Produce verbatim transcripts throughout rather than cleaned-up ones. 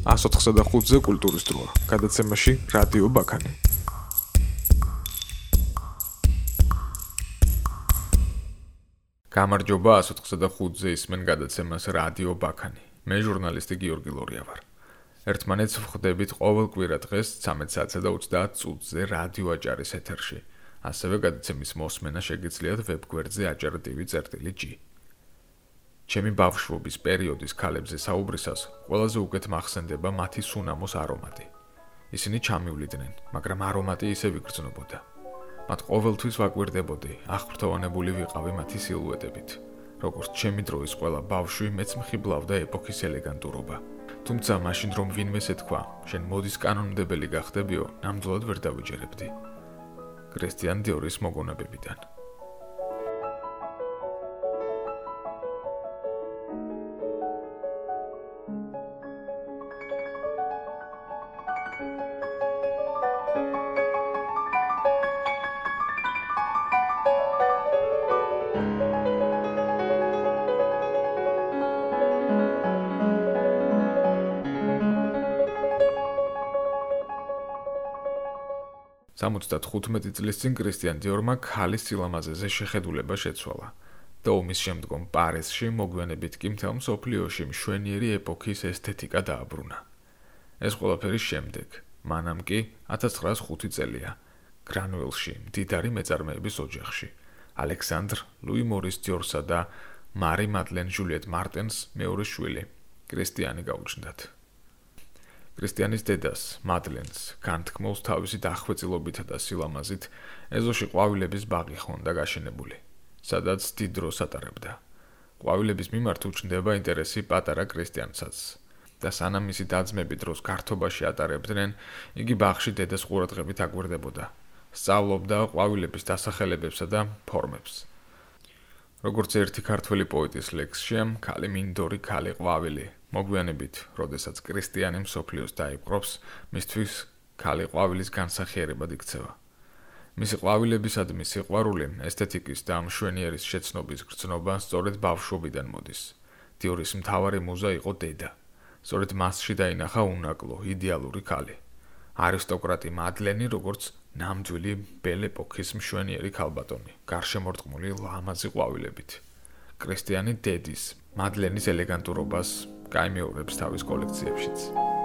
ას ოთხსა და ხუთზე კულტურის დროა. გადაცემაში რადიო ბაქანი. გამარჯობა, ას ოთხსა და ხუთზე ისმენ გადაცემას რადიო ბაქანი. მე ჟურნალისტი გიორგი ლორია ვარ. ერთმანეთს ვხვდებით ყოველ კვირა დღეს ცამეტ საათსა და ოცდაათ წუთზე რადიო აჭარის ეთერში. ასევე გადაცემის მოსმენა შეგიძლიათ ვებგვერდზე აჭარა ტივი წერტილი ჯი. ჩემი ბავშვობის პერიოდის ქალებზე საუბრისას ყველაზე უკეთ მახსენდება მათი სუნამოს არომატი. ისინი ჩამივლიდნენ, მაგრამ არომატი ისევ იგრძნობოდა. მათ ყოველთვის ვაკვირდებოდი, აღფრთოვანებული ვიყავი მათი სილუეტებით. როგორც ჩემი დროის ყველა ბავშვი, მეც მხიბლავდა ეპოქის ელეგანტურობა. თუმცა მაშინ რომ ვინმეს ეთქვა, შენ მოდის კანონმდებელი გახდებიო, ნამდვილად ვერ დავიჯერებდი. კრისტიან დიორის მოგონებებიდან. სამოცდათხუთმეტი წლის წინ კრისტიან დიორმა ქალის სილამაზეზე შეხედულება შეცვალა და ომის შემდგომ პარიზში მოგვიანებით კი მთელ მსოფლიოში მშვენიერი ეპოქის ესთეტიკა დააბრუნა. ეს ყველაფერი შემდეგ, მანამ კი ათას ცხრაას ხუთი წელია, გრანუელში, მდიდარი მეწარმეების ოჯახში, ალექსანდრ ლუი მორის დიორსა და მარი მადლენ ჟულიეტ მარტენს მეორე შვილი, კრისტიანი გაუჩნდათ. კრისტიანის დედას, მადლენს, განთქმულს თავისი დახვეწილობით და სილამაზით ეზოში ყვავილების ბაღი ჰქონდა გაშენებული, სადაც დიდ დროს ატარებდა. ყვავილების მიმართ უჩნდება ინტერესი პატარა კრისტიანსაც და სანამ მისი და-ძმები დროს გართობაში ატარებდნენ, იგი ბაღში დედას ყურადღებით აკვირდებოდა, სწავლობდა ყვავილების დასახელებებსა და ფორმებს. როგორც ერთი ქართველი პოეტის ლექსშია, ქალი მინდორი, ქალი ყვავილი. მოგვიანებით, როდესაც კრისტიანი მსოფლიოს დაიპყრობს, მისთვის ქალი ყვავილის განსახიერებად იქცევა. მისი ყვავილებისადმი სიყვარული, ესთეტიკის და მშვენიერის შეცნობის გრძნობა სწორედ ბავშვობიდან მოდის. დიორის მთავარი მუზა იყო დედა. სწორედ მასში დაინახა უნაკლო, იდეალური ქალი. არისტოკრატი მადლენი, როგორც ნამდვილი ბელ ეპოქის მშვენიერი ქალბატონი, გარშემორტყმული ლამაზი ყვავილებით. კრისტიანი დედის, მადლენის ელეგანტურობას გაიმეორებს თავის კოლექციებშიც.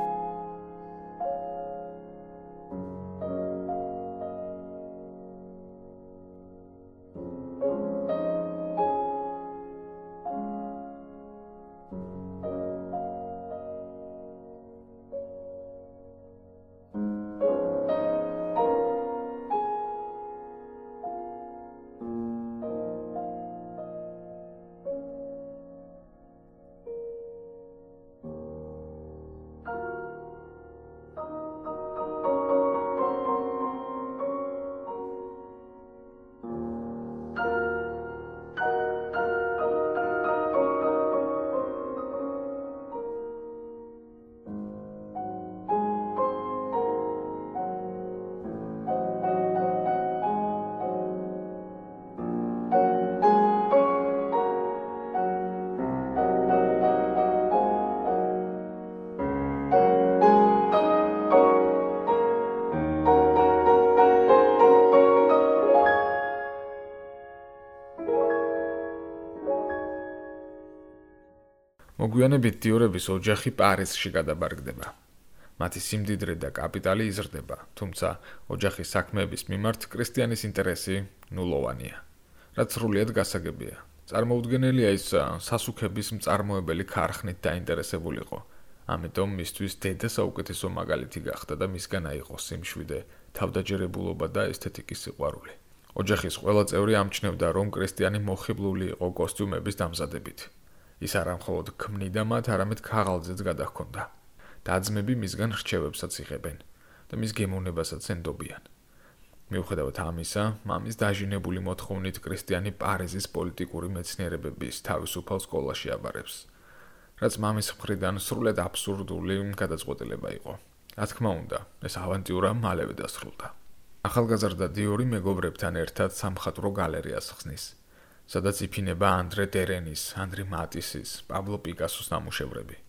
მოგვიანებით დიორების ოჯახი პარიზში გადაბარგდება. მათი სიმდიდრე და კაპიტალი იზრდება, თუმცა ოჯახის საქმეების მიმართ კრისტიანის ინტერესი ნულოვანია, რაც სრულიად გასაგებია. წარმოუდგენელია ის სასუქების მწარმოებელი ქარხნით დაინტერესებულიყო. ამიტომ მისთვის დედა საუკეთესო მაგალითი გახდა და მისგან აიღო სიმშვიდე, თავდაჯერებულობა და ესთეტიკის სიყვარული. ოჯახის ყველა წევრი ამჩნევდა, რომ კრისტიანი მოხიბლული იყო კოსტიუმების დამზადებით. ის არა მხოლოდ ქმნიდა მათ, არამედ ქაღალდზეც გადაჰქონდა. და-ძმები მისგან რჩევებსაც იღებენ და მის გემოვნებასაც ენდობიან. მიუხედავად ამისა, მამის დაჟინებული მოთხოვნით კრისტიანი პარიზის პოლიტიკური მეცნიერებების თავისუფალ სკოლაში აბარებს, რაც მამის მხრიდან სრულად აბსურდული გადაწყვეტილება იყო. რა თქმა უნდა, ეს ავანტიურა მალევე დასრულდა. ახალგაზრდა დიორი მეგობრებთან ერთად სამხატვრო გალერეას ხსნის, სადაც იფინება ანდრე დერენის, ანდრე მატისის, პაბლო პიკასოს ნამუშევრები.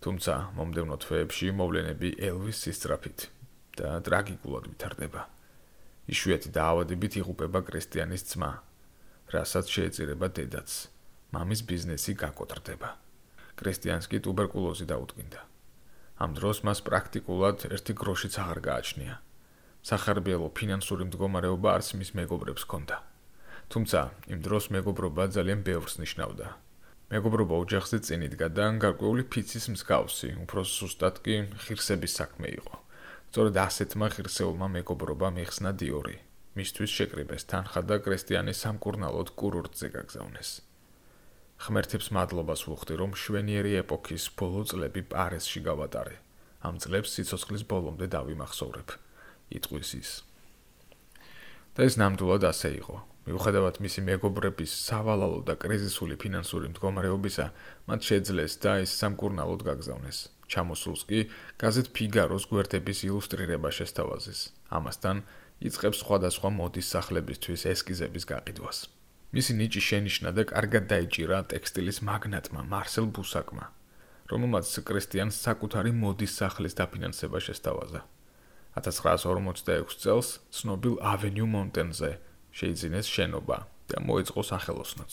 თუმცა მომდევნო თვეებში მოვლენები ელვის სისწრაფით და ტრაგიკულად ვითარდება. იშვიათი დაავადებით იღუპება კრისტიანის ძმა, რასაც შეეწირება დედაც. მამის ბიზნესი გაკოტრდება. კრისტიანს კი ტუბერკულოზი დაუდგინდა. ამ დროს მას პრაქტიკულად ერთი გროშიც აღარ გააჩნია. სახარბიელო ფინანსური მდგომარეობა არც მის მეგობრებს ჰქონდა. თუმცა იმ დროს მეგობრობა ძალიან ბევრს ნიშნავდა. მეგობრობა ოჯახზე წინ იდგა და გარკვეული ფიცის მსგავსი, უფრო ზუსტად კი ღირსების საქმე იყო. სწორედ ასეთმა ღირსეულმა მეგობრობა მიხსნა დიორი. მისთვის შეკრიბეს თანხა და კრისტიანის სამკურნალოდ კურორტზე გაგზავნეს. ღმერთებს მადლობას ვუხდი, რომ მშვენიერი ეპოქის ბოლო წლები პარიზში გავატარე. ამ წლებს სიცოცხლის ბოლომდე დავიმახსოვრებ. იტყვის ის. და ეს ნამდვილად ასე იყო. მიუხედავად მისი მეგობრების სავალალო და კრიზისული ფინანსური მდგომარეობისა, მათ შეძლეს და ის სამკურნალოდ გაგზავნეს. ჩამოსულს კი გაზეთ ფიგაროს გვერდების ილუსტრირება შესთავაზეს. ამასთან იწყებს სხვადასხვა მოდის სახლებისთვის ესკიზების გაყიდვას. მისი ნიჭი შენიშნა და კარგად დაიჭირა ტექსტილის მაგნატმა მარსელ ბუსაკმა, რომელმაც კრისტიანს საკუთარი მოდის სახლის დაფინანსება შესთავაზა. ათას ცხრაასი ორმოცდაექვსი წელს ცნობილ ავენიუ მონტენზე შეიძინეს შენობა და მოეწყო სახელოსნოც.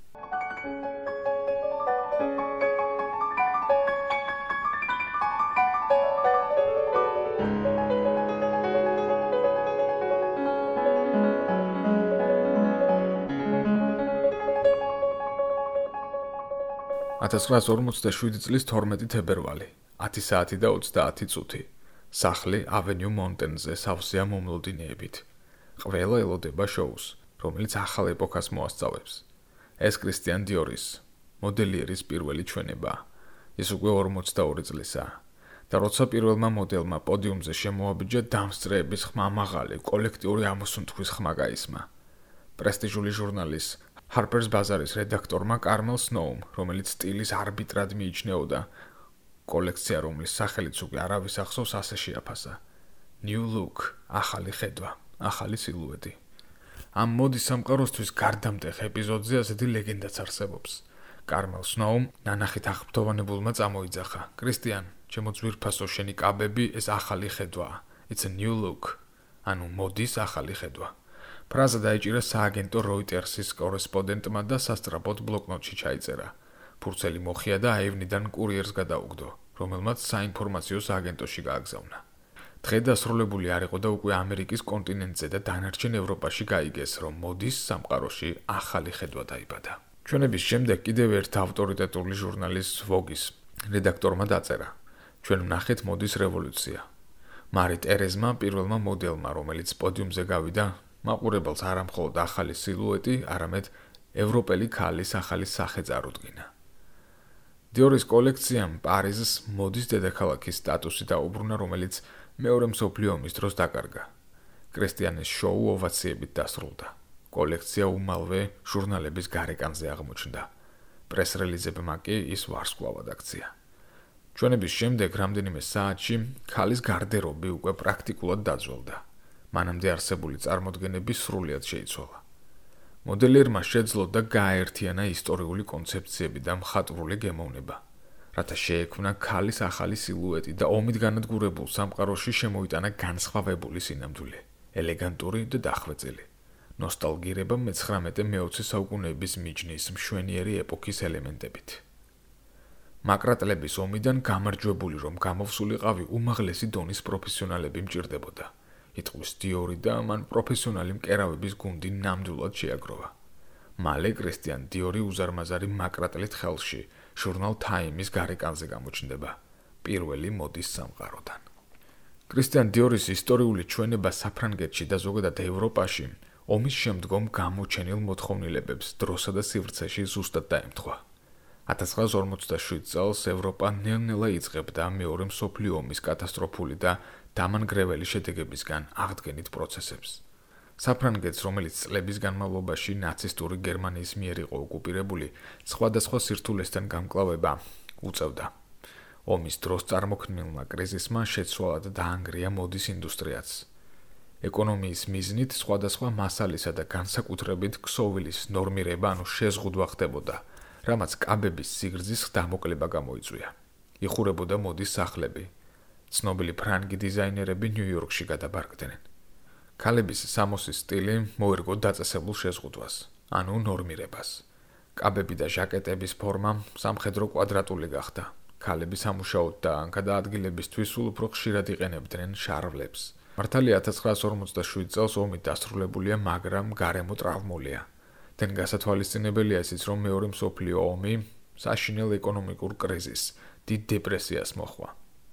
ათას ცხრაასი ორმოცდაშვიდი წლის თორმეტი თებერვალი, ათი საათი და ოცდაათი წუთი. სახლი ავენიუ მონტენზე სავსეა მომლოდინეებით. ყველა ელოდება შოუს, რომელიც ახალ ეპოქას მოასწავებს. ეს კრისტიან დიორის, მოდელიერის პირველი ჩვენება. ის უკვე ორმოცდაორი წლისაა. და როცა პირველმა მოდელმა პოდიუმზე შემოაბიჯა, დამსწრეების ხმა მაღალი, კოლექტიური ამოსუნთქვის ხმა გაისმა. პრესტიჟული ჟურნალის Harper's Bazaar-ის რედაქტორმა კარმელ სნოუმ, რომელიც სტილის არბიტრად მიიჩნეოდა, კოლექცია, რომლის სახელიც უკვე არავის ახსოვს, ასე შეაფასა. New look, ახალი ხედვა, ახალი სილუეტი. ამ მოდის სამყაროსთვის გარდამტეხ ეპიზოდზე ასეთი ლეგენდაც არსებობს. კარმელ სნოუმ ნანახით აღფრთოვანებულმა წამოიძახა. კრისტიან, ჩემო ძვირფასო შენი კაბები, ეს ახალი ხედვაა. It's a new look. ანუ მოდის ახალი ხედვა. ფრაზა დაიჭირა სააგენტო როიტერსის კორესპონდენტმა და სასწრაფოდ ბლოკნოტში ჩაიწერა. ფურცელი მოხია და აივნიდან კურიერს გადაუგდო, რომელმაც საინფორმაციო სააგენტოში გააგზავნა. დღე დასრულებული არ იყო და უკვე ამერიკის კონტინენტზე და დანარჩენ ევროპაში გაიგეს, რომ მოდის სამყაროში ახალი ხედვა დაიბადა. ჩვენების შემდეგ კიდევ ერთ ავტორიტეტული ჟურნალის Vogue-ის რედაქტორმა დაწერა: ჩვენ ვნახეთ მოდის რევოლუცია. მარი ტერეზმა, პირველმა მოდელმა, რომელიც პოდიუმზე გავიდა, მაყურებელს არა მხოლოდ ახალი სილუეტი, არამედ ევროპელი ქალის ახალი სახე წარუდგინა. დიორის კოლექციამ პარიზის მოდის დედაქალაქის სტატუსი დაუბრუნა, რომელიც მეორე მსოფლიო ომის დროს დაკარგა. კრისტიანის შოუ ოვაციებით დასრულდა. კოლექცია უმალვე ჟურნალების გარეკანზე აღმოჩნდა. პრეს-რელიზებმა კი ის ვარსკვლავად აქცია. ჩვენების შემდეგ რამდენიმე საათში ქალის გარდერობი უკვე პრაქტიკულად დაძველდა. მანამდე არსებული წარმოდგენები სრულიად შეიცვალა. მოდელიერმა შეძლო და გააერთიანა ისტორიული კონცეფციები და მხატვრული გემოვნება, რათა შეექმნა ქალის ახალი სილუეტი და ომით განადგურებულ სამყაროში შემოიტანა განსხვავებული სინამდვილე, ელეგანტური და დახვეწილი. ნოსტალგირება მეცხრამეტე-მეოცე საუკუნეების მიჯნის მშვენიერი ეპოქის ელემენტებით. მაკრატლების ომიდან გამარჯვებული რომ გამოვსულიყავი უმაღლესი დონის პროფესიონალები მჭირდებოდა. იტყვის დიორი და მან პროფესიონალი მკერავების გუნდი ნამდვილად შეაგროვა. მალე კრისტიან დიორი უზარმაზარი მაკრატლით ხელში ჟურნალ Time-ის გარეკანზე გამოჩნდება, პირველი მოდის სამყაროდან. კრისტიან დიორის ისტორიული ჩვენება საფრანგეთში და ზოგადად ევროპაში ომის შემდგომ გამოჩენილ მოთხოვნილებებს დროსა და სივრცეში ზუსტად დაემთხვა. ათას ცხრაასი ორმოცდაშვიდ წელს ევროპა ნელ-ნელა იწყებდა მეორე მსოფლიო ომის კატასტროფული და დამანგრეველი შედეგებისგან აღდგენით პროცესებს. საფრანგეთს, რომელიც წლების განმავლობაში ნაცისტური გერმანიის მიერ იყო ოკუპირებული, სხვადასხვა სირთულესთან გამკლავება უწევდა. ომის დროს წარმოქმნილმა კრიზისმა შეცვალა და დაანგრია მოდის ინდუსტრიაც. ეკონომიის მიზნით სხვადასხვა მასალისა და განსაკუთრებით ქსოვილის ნორმირება, ანუ შეზღუდვა ხდებოდა, რამაც კაბების სიგრძის დამოკლება გამოიწვია. იხურებოდა მოდის სახლები. ცნობილი ფრანგი დიზაინერები ნიუ-იორკში გადაბარგდნენ. ქალების სამოსის სტილი მოერგო დაწესებულ შეზღუდვას, ანუ ნორმირებას. კაბები და ჟაკეტების ფორმა სამხედრო კვადრატული გახდა. ქალები სამუშაოდ და გადაადგილებისთვის სულ უფრო ხშირად იყენებდნენ შარვლებს. მართალია ათას ცხრაასი ორმოცდაშვიდ წელს ომი დასრულებულია, მაგრამ გარემო ტრავმულია. თან გასათვალისწინებელია ისიც, რომ მეორე მსოფლიო ომი საშინელ ეკონომიკურ კრიზისს, დიდ დეპრესიას მოჰყვა.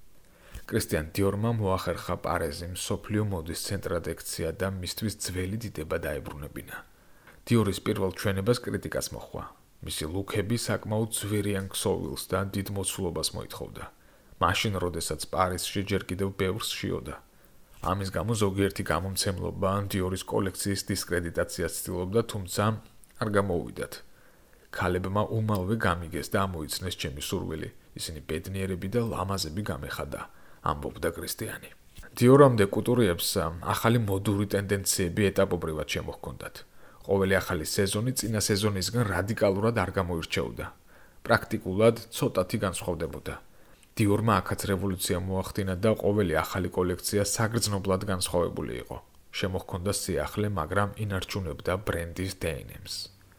კრისტიან დიორმა მოახერხა პარიზი მსოფლიო მოდის ცენტრად ექცია და მისთვის ძველი დიდება დაებრუნებინა. დიორის პირველ ჩვენებას კრიტიკას მოჰყვა. მისი ლუქები საკმაოდ ძვირიან ქსოვილს და დიდ მოცულობას მოითხოვდა. მაშინ, როდესაც პარიზში ჯერ კიდევ ბევრს შიოდა. ამის გამო ზოგიერთი გამომცემლობა დიორის კოლექციის დისკრედიტაციას ცდილობდა, თუმცა არ გამოუვიდათ. ქალებმა უმალვე გამიგეს და ამოიცნეს ჩემი სურვილი, ისინი ბედნიერები და ლამაზები გამეხადა, ამბობდა კრისტიანი. დიორამდე კუტურიებს ახალი მოდური ტენდენციები ეტაპობრივად შემოჰქონდათ. ყოველი ახალი სეზონი წინა სეზონისგან რადიკალურად არ გამოირჩეოდა. პრაქტიკულად ცოტათი განსხვავდებოდა. დიორმა აქაც რევოლუცია მოახდინა და ყოველი ახალი კოლექცია საგრძნობლად განსხვავებული იყო. შემოჰქონდა სიახლე, მაგრამ ინარჩუნებდა ბრენდის დი ენ ემს.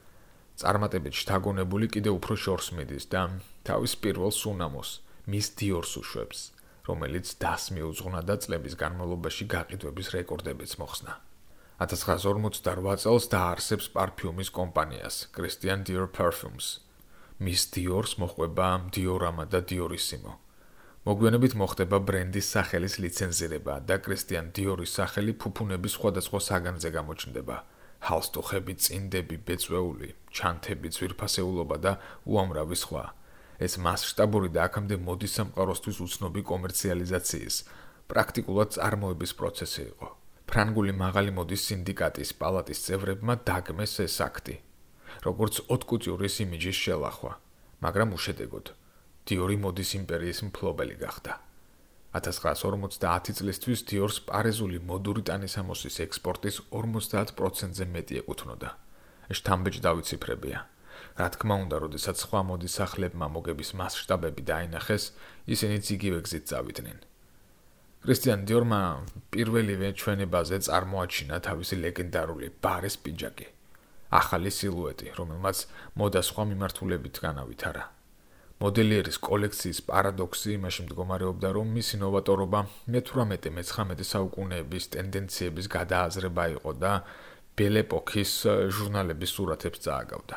წარმატებით შთაგონებული კიდევ უფრო შორს მიდის და თავის პირველ სუნამოს, მის დიორს უშვებს, რომელიც დას მიუძღვნა და წლების განმავლობაში გაყიდვების რეკორდებიც მოხსნა. ათას ცხრაასი ორმოცდარვა წელს დაარსებს პარფიუმის კომპანიას, Christian Dior Parfums. მის დიორს მოჰყვება დიორამა და დიორისიმო. მოგვიანებით მოხდება ბრენდის სახელის ლიცენზირება და კრისტიან დიორის სახელი ფუფუნების სხვადასხვა საგანზე გამოჩნდება. ჰალსტუხები, წინდები, ბეწვეული, ჩანთები, ძვირფასეულობა და უამრავი სხვა. ეს მასშტაბური და აქამდე მოდის სამყაროსთვის უცნობი კომერციალიზაციის, პრაქტიკულად წარმოების პროცესი იყო. ფრანგული მაღალი მოდის სინდიკატის პალატის წევრებმა დაგმეს ეს აქტი, როგორც ოტკუტიურის იმიჯის შელახვა, მაგრამ უშედეგოდ. დიორი მოდის იმპერიის მფლობელი გახდა. ათას ცხრაასი ორმოცდაათი წლისთვის დიორს პარიზული მოდური ტანისამოსის ექსპორტის ორმოცდაათ პროცენტზე მეტი ეკუთვნოდა. შთამბეჭდავი ციფრებია. რა თქმა უნდა, როდესაც სხვა მოდის სახლებმა მოგების მასშტაბები დაინახეს, ისინიც იგივე გზით წავიდნენ. კრისტიან დიორმა პირველივე ჩვენებაზე წარმოაჩინა თავისი ლეგენდარული ბარის პიჯაკი, ახალი სილუეტი, რომელმაც მოდა სხვა მიმართულებით განავითარა. მოდელიერის კოლექციის პარადოქსი იმაში მდგომარეობდა, რომ მისი ნოვატორობა მეთვრამეტე-მეცხრამეტე საუკუნეების ტენდენციების გადააზრება იყო და ბელ ეპოქის ჟურნალების სურათებს წააგავდა.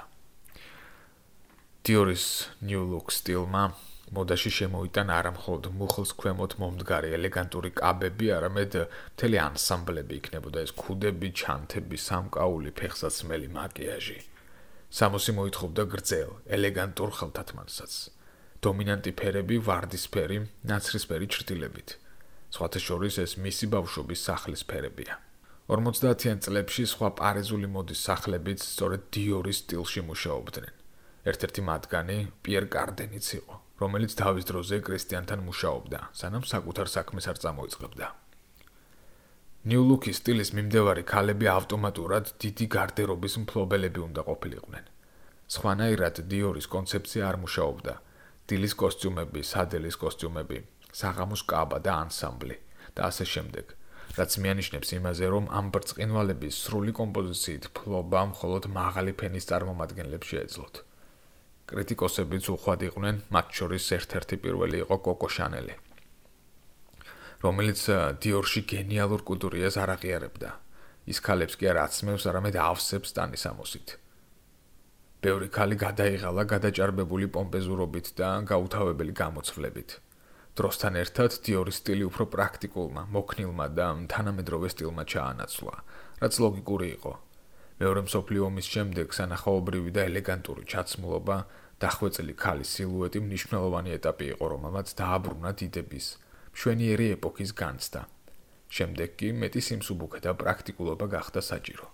დიორის New Look სტილმა მოდაში შემოიტანა არა მხოლოდ მუხლს ქვემოთ მომდგარი ელეგანტური კაბები, არამედ მთელი ანსამბლები იქნებოდა ეს ქუდები, ჩანთები, სამკაული, ფეხსაცმელი, მაკიაჟი. სამოსი მოითხოვდა გრძელ, ელეგანტურ ხელთათმანსაც. დომინანტი ფერები ვარდისფერი, ნაცრისფერი ჩრდილებით. სხვათა შორის ეს მისი ბავშვობის სახლის ფერებია. ორმოცდაათიან წლებში სხვა პარიზული მოდის სახლებიც სწორედ დიორის სტილში მუშაობდნენ. ერთ-ერთი მათგანი პიერ კარდენიც იყო, რომელიც თავის დროზე კრისტიანთან მუშაობდა, სანამ საკუთარ საქმეს არ წამოიწყებდა. New Look-ის სტილის მიმდევარი ქალები ავტომატურად დიდი გარდერობის მფლობელები უნდა ყოფილიყვნენ. სხვანაირად დიორის კონცეფცია არ მუშაობდა. დილის კოსტიუმები, სადელის კოსტიუმები, საღამოს კაბა და ანსამბლი და ასე შემდეგ, რაც მიანიშნებს იმაზე, რომ ამ ბრწყინვალების სრული კომპოზიციით ფლობა მხოლოდ მაღალი ფენის წარმომადგენლებს შეეძლოთ. კრიტიკოსებიც უხვად იყვნენ, მათ შორის ერთ-ერთი პირველი იყო კოკო შანელი, რომელიც დიორში გენიალურ კუტურიას არ აღიარებდა. ის ქალებს კი არ აცმევს, არამედ ავსებს ტანისამოსით. ბევრი ქალი გადაიღალა გადაჭარბებული პომპეზურობით და გაუთავებელი გამოცვლებით. დროსთან ერთად დიორის სტილი უფრო პრაქტიკულმა, მოქნილმა და თანამედროვე სტილმა ჩაანაცვლა, რაც ლოგიკური იყო. მეორე მსოფლიო ომის შემდეგ სანახაობრივი და ელეგანტური ჩაცმულობა, დახვეწილი ქალის სილუეტი მნიშვნელოვანი ეტაპი იყო, რომელმაც დააბრუნა დიდების, მშვენიერი ეპოქის განცდა. შემდეგ კი მეტი სიმსუბუქე და პრაქტიკულობა გახდა საჭირო.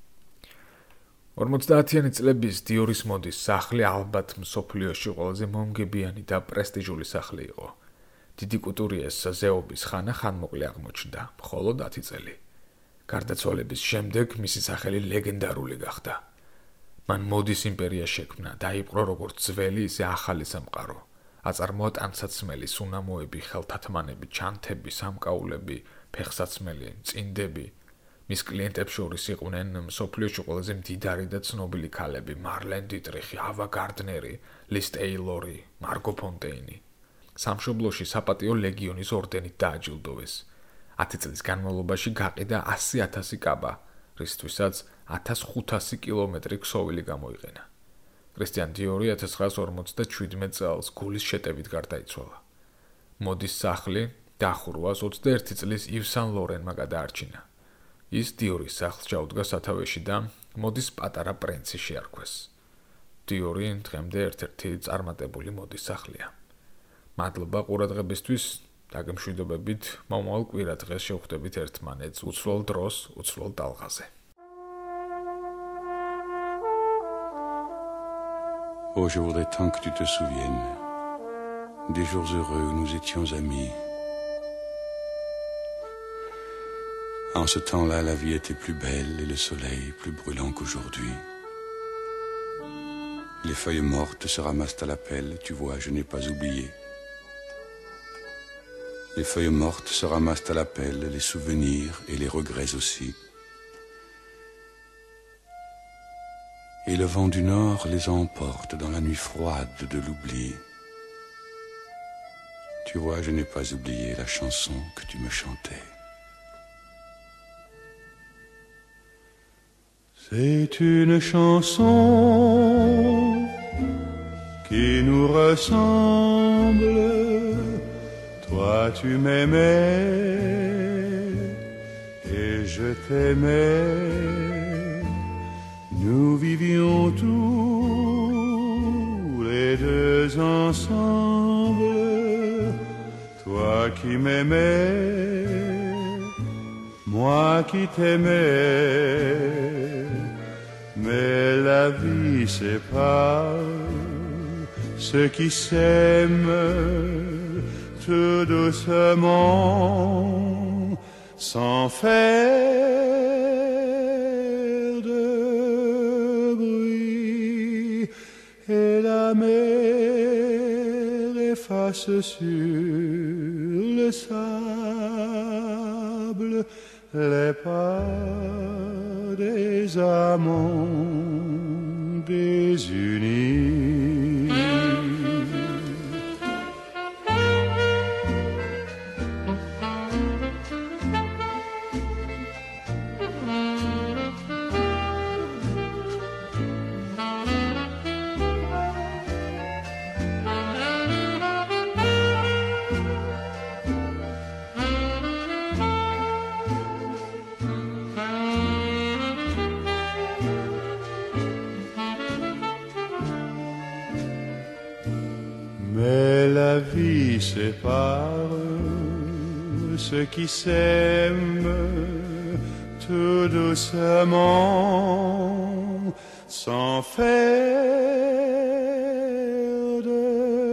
ორმოცდაათიანი წლების დიორის მოდის სახლი ალბათ მსოფლიოში ყველაზე მომგებიანი და პრესტიჟული სახლი იყო. დიდი კუტურიეს ზეობის ხანა ხანმოკლე აღმოჩნდა, მხოლოდ ათი წელი. გარდაცვალების შემდეგ მისი სახელი ლეგენდარული გახდა. მან მოდის იმპერია შექმნა, დაიპყრო როგორც ძველი, ისე ახალი სამყარო. აწარმოა ტანსაცმელი, სუნამოები, ხელთათმანები, ჩანთები, სამკაულები, ფეხსაცმელი, წინდები. მის კლიენტებს შორის იყვნენ მსოფლიოში ყველაზე მდიდარი და ცნობილი ქალები: მარლენ დიტრიხი, ავა გარდნერი, ლის ტეილორი, მარგო ფონტეინი. სამშობლოში საპატიო ლეგიონის ორდენით დააჯილდოვეს. ათი წლის განმავლობაში გაყიდა ასი ათასი კაბა, რისთვისაც ათას ხუთასი კილომეტრი ქსოვილი გამოიყენა. კრისტიან დიორი ათას ცხრაას ორმოცდაშვიდმეტ წელს გულის შეტევით გარდაიცვალა. მოდის სახლი დახურვას ოცდაერთი წლის ივ სან ლორენმა გადაარჩინა. ის დიორის სახლს ჩაუდგა სათავეში და მოდის პატარა პრინცი შეარქვეს. დიორი დღემდე ერთ-ერთი წარმატებული მოდის სახლია. მადლობა ყურადღებისთვის, დაგემშვიდობებით, მომავალ კვირადღეს შევხვდებით ერთმანეთს უცვლელ დროს, უცვლელ ტალღაზე. Oh, je voudrais tant que tu te souviennes des jours heureux où nous étions amis. En ce temps-là, la vie était plus belle et le soleil plus brûlant qu'aujourd'hui. Les feuilles mortes se ramassent à la pelle, tu vois, je n'ai pas oublié. Les feuilles mortes se ramassent à la pelle, les souvenirs et les regrets aussi. Et le vent du nord les emporte dans la nuit froide de l'oubli. Tu vois, je n'ai pas oublié la chanson que tu me chantais. C'est une chanson qui nous ressemble. Toi, tu m'aimais et je t'aimais. Nous vivions tous les deux ensemble. Toi qui m'aimais, moi qui t'aimais. Mais la vie sépare ceux qui s'aiment tout doucement, sans faire de bruit, et la mer efface sur le sable les pas des amants désunis. Mais la vie sépare ceux qui s'aiment tout doucement, sans faire de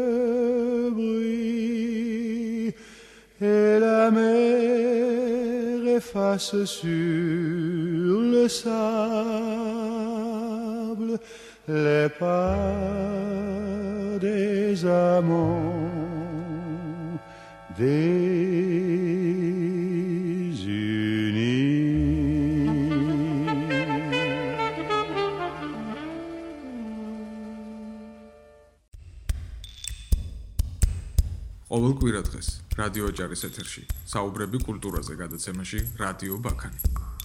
bruit, et la mer efface sur le sable les pas des amants ყოველ კვირა დღეს რადიო აჭარის ეთერში საუბრები კულტურაზე გადაცემაში რადიო ბაქანი.